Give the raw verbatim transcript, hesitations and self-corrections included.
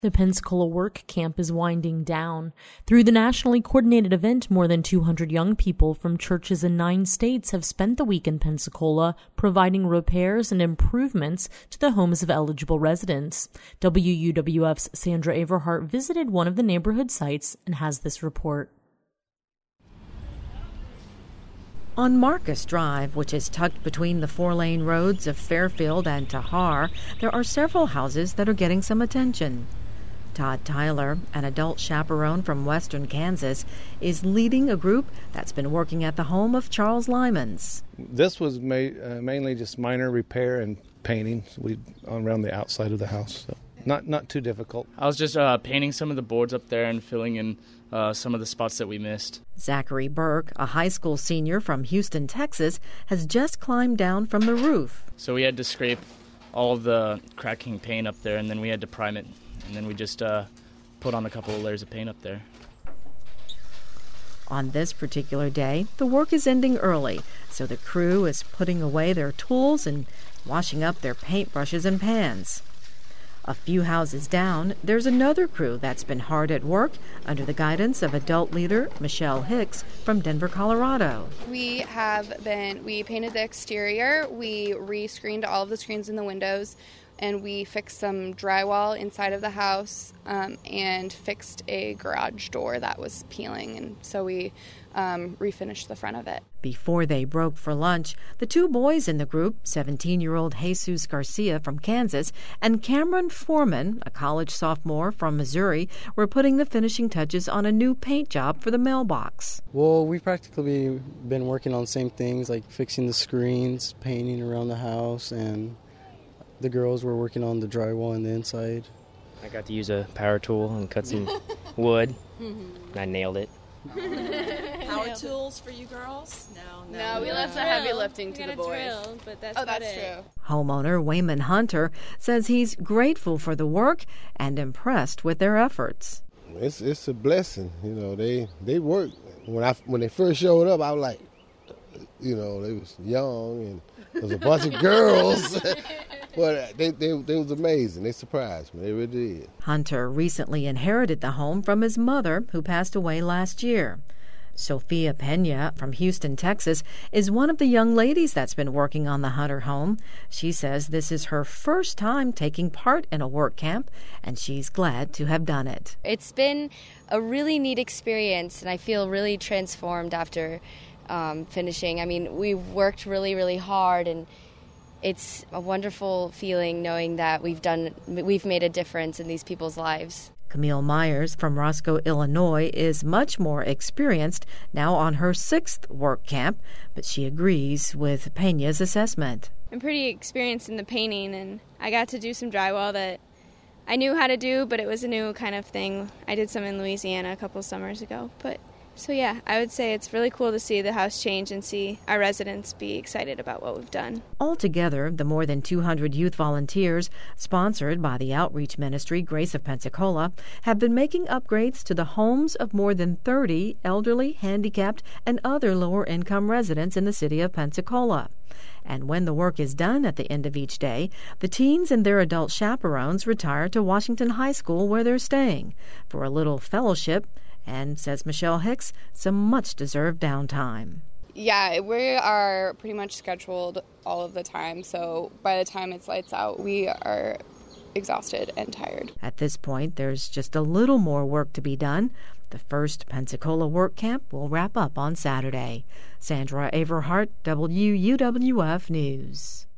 The Pensacola Work Camp is winding down. Through the nationally coordinated event, more than two hundred young people from churches in nine states have spent the week in Pensacola providing repairs and improvements to the homes of eligible residents. W U W F's Sandra Averhart visited one of the neighborhood sites and has this report. On Marcus Drive, which is tucked between the four-lane roads of Fairfield and Tahar, there are several houses that are getting some attention. Todd Tyler, an adult chaperone from western Kansas, is leading a group that's been working at the home of Charles Lyman's. This was ma- uh, mainly just minor repair and painting we around the outside of the house. So not not too difficult. I was just uh, painting some of the boards up there and filling in uh, some of the spots that we missed. Zachary Burke, a high school senior from Houston, Texas, has just climbed down from the roof. So we had to scrape all of the cracking paint up there, and then we had to prime it. And then we just uh, put on a couple of layers of paint up there. On this particular day, the work is ending early, so the crew is putting away their tools and washing up their paintbrushes and pans. A few houses down, there's another crew that's been hard at work under the guidance of adult leader Michelle Hicks from Denver, Colorado. We have been, we painted the exterior, we re-screened all of the screens in the windows, and we fixed some drywall inside of the house um, and fixed a garage door that was peeling, and so we um, refinished the front of it. Before they broke for lunch, the two boys in the group, seventeen-year-old Jesus Garcia from Kansas and Cameron Foreman, a college sophomore from Missouri, were putting the finishing touches on a new paint job for the mailbox. Well, we've practically been working on the same things, like fixing the screens, painting around the house, and the girls were working on the drywall on the inside. I got to use a power tool and cut some wood, and I nailed it. Power tools for you girls? No, no. No, we left the heavy lifting to the boys. Drill, but that's oh, that's it. true. Homeowner Wayman Hunter says he's grateful for the work and impressed with their efforts. It's it's a blessing, you know. They they worked. When I when they first showed up, I was like, you know, they was young and there was a bunch of girls. But they, they they was amazing. They surprised me. They really did. Hunter recently inherited the home from his mother, who passed away last year. Sophia Pena from Houston, Texas, is one of the young ladies that's been working on the Hunter home. She says this is her first time taking part in a work camp, and she's glad to have done it. It's been a really neat experience, and I feel really transformed after um, finishing. I mean, we've worked really, really hard, and it's a wonderful feeling knowing that we've done, we've made a difference in these people's lives. Camille Myers from Roscoe, Illinois, is much more experienced, now on her sixth work camp, but she agrees with Pena's assessment. I'm pretty experienced in the painting, and I got to do some drywall that I knew how to do, but it was a new kind of thing. I did some in Louisiana a couple summers ago, but so yeah, I would say it's really cool to see the house change and see our residents be excited about what we've done. Altogether, the more than two hundred youth volunteers, sponsored by the outreach ministry Grace of Pensacola, have been making upgrades to the homes of more than thirty elderly, handicapped, and other lower-income residents in the city of Pensacola. And when the work is done at the end of each day, the teens and their adult chaperones retire to Washington High School, where they're staying, for a little fellowship and, says Michelle Hicks, some much-deserved downtime. Yeah, we are pretty much scheduled all of the time, so by the time it's lights out, we are exhausted and tired. At this point, there's just a little more work to be done. The first Pensacola work camp will wrap up on Saturday. Sandra Averhart, W U W F News.